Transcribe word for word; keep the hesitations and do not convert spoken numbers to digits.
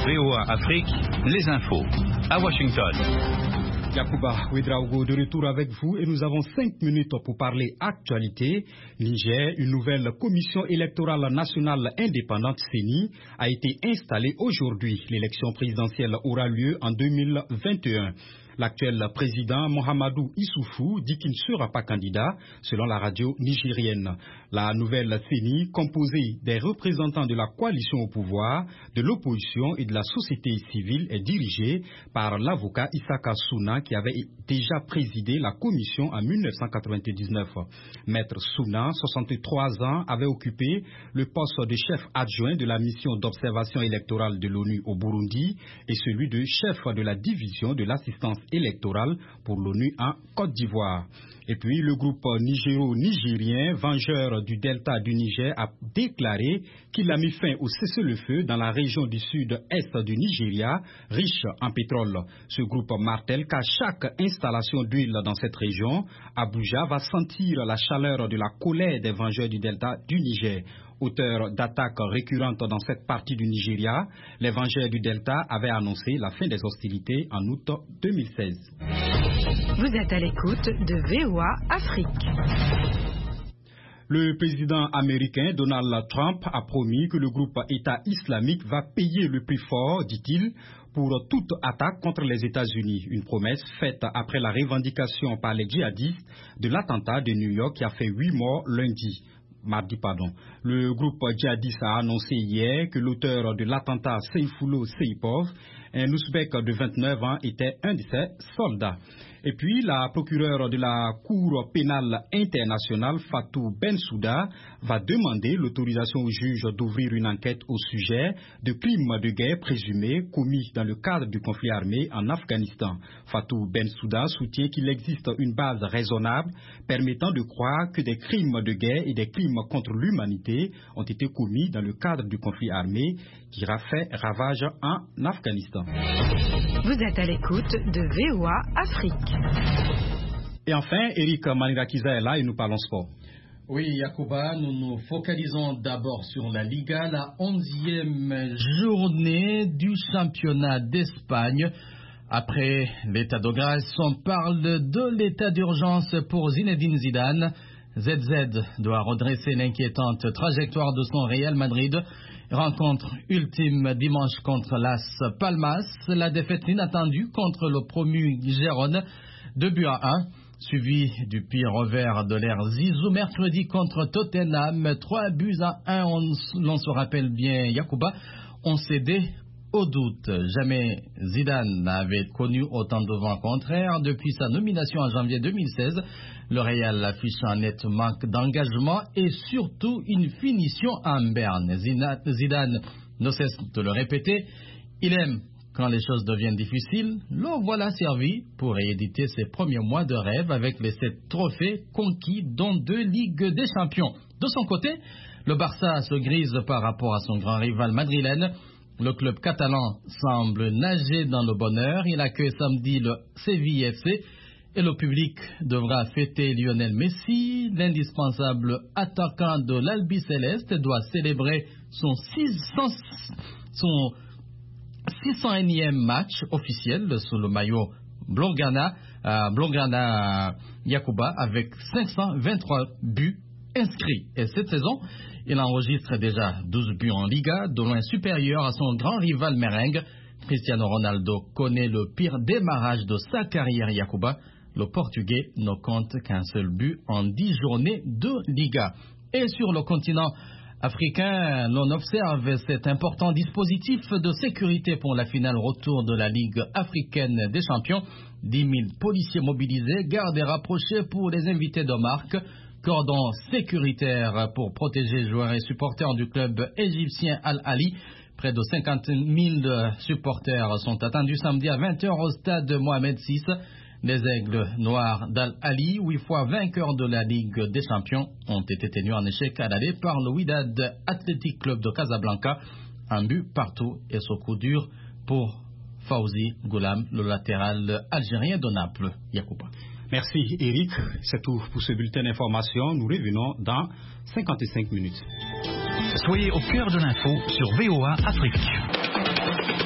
V O A Afrique, les infos. À Washington. Yacouba Ouedraogo de retour avec vous et nous avons cinq minutes pour parler actualité. Niger, une nouvelle commission électorale nationale indépendante C E N I a été installée aujourd'hui. L'élection présidentielle aura lieu en deux mille vingt et un. L'actuel président Mohamedou Issoufou dit qu'il ne sera pas candidat, selon la radio nigérienne. La nouvelle C E N I, composée des représentants de la coalition au pouvoir, de l'opposition et de la société civile, est dirigée par l'avocat Issaka Souna, qui avait déjà présidé la commission en mille neuf cent quatre-vingt-dix-neuf. Maître Souna, soixante-trois ans, avait occupé le poste de chef adjoint de la mission d'observation électorale de l'ONU au Burundi et celui de chef de la division de l'assistance électorale pour l'ONU en Côte d'Ivoire. Et puis le groupe nigéro-nigérien Vengeurs du Delta du Niger a déclaré qu'il a mis fin au cessez-le-feu dans la région du sud-est du Nigeria, riche en pétrole. Ce groupe martèle qu'à chaque installation d'huile dans cette région, Abuja va sentir la chaleur de la colère des Vengeurs du Delta du Niger. Auteur d'attaques récurrentes dans cette partie du Nigeria, les Vengeurs du Delta avaient annoncé la fin des hostilités en août deux mille seize. Vous êtes à l'écoute de V O A Afrique. Le président américain Donald Trump a promis que le groupe État islamique va payer le prix fort, dit-il, pour toute attaque contre les États-Unis. Une promesse faite après la revendication par les djihadistes de l'attentat de New York qui a fait huit morts lundi. Mardi, pardon. Le groupe djihadiste a annoncé hier que l'auteur de l'attentat Seyfullo Seipov, un Ouzbek de vingt-neuf ans, était un de ses soldats. Et puis, la procureure de la Cour pénale internationale, Fatou Bensouda, va demander l'autorisation au juge d'ouvrir une enquête au sujet de crimes de guerre présumés commis dans le cadre du conflit armé en Afghanistan. Fatou Bensouda soutient qu'il existe une base raisonnable permettant de croire que des crimes de guerre et des crimes contre l'humanité ont été commis dans le cadre du conflit armé qui a fait ravage en Afghanistan. Vous êtes à l'écoute de V O A Afrique. Et enfin, Eric Manirakiza est là et nous parlons sport. Oui, Yacouba, nous nous focalisons d'abord sur la Liga, la onzième journée du championnat d'Espagne. Après l'état de grâce, on parle de l'état d'urgence pour Zinedine Zidane. Z Z doit redresser l'inquiétante trajectoire de son Real Madrid. Rencontre ultime dimanche contre Las Palmas. La défaite inattendue contre le promu Gérone, deux buts à un. Suivi du pire revers de l'ère Zizou mercredi contre Tottenham, trois buts à un. On, l'on se rappelle bien, Yacouba, on cédait au doute. Jamais Zidane n'avait connu autant de vent contraire depuis sa nomination en janvier deux mille seize. Le Real affiche un net manque d'engagement et surtout une finition en berne. Zidane ne cesse de le répéter. Il aime quand les choses deviennent difficiles. Le voilà servi pour rééditer ses premiers mois de rêve avec les sept trophées conquis, dont deux Ligues des Champions. De son côté, le Barça se grise par rapport à son grand rival madrilène. Le club catalan semble nager dans le bonheur. Il accueille samedi le Séville F C et le public devra fêter Lionel Messi. L'indispensable attaquant de l'Albi-Céleste doit célébrer son six cent unième match officiel sous le maillot Blaugrana, euh, Blaugrana Yacouba avec cinq cent vingt-trois buts inscrits. Et cette saison, il enregistre déjà douze buts en Liga, de loin supérieur à son grand rival merengue. Cristiano Ronaldo connaît le pire démarrage de sa carrière Yacouba. Le Portugais ne compte qu'un seul but en dix journées de Liga. Et sur le continent africain, l'on observe cet important dispositif de sécurité pour la finale retour de la Ligue africaine des champions. dix mille policiers mobilisés, gardes et rapprochés pour les invités de marque. Cordon sécuritaire pour protéger joueurs et supporters du club égyptien Al-Ali. Près de cinquante mille supporters sont attendus samedi à vingt heures au stade Mohamed six. Les Aigles Noirs d'Al-Ali, huit fois vainqueurs de la Ligue des Champions, ont été tenus en échec à l'aller par le Wydad Athletic Club de Casablanca. Un but partout et ce coup dur pour Fawzi Goulam, le latéral algérien de Naples. Yacouba. Merci Eric, c'est tout pour ce bulletin d'information. Nous revenons dans cinquante-cinq minutes. Soyez au cœur de l'info sur V O A Afrique.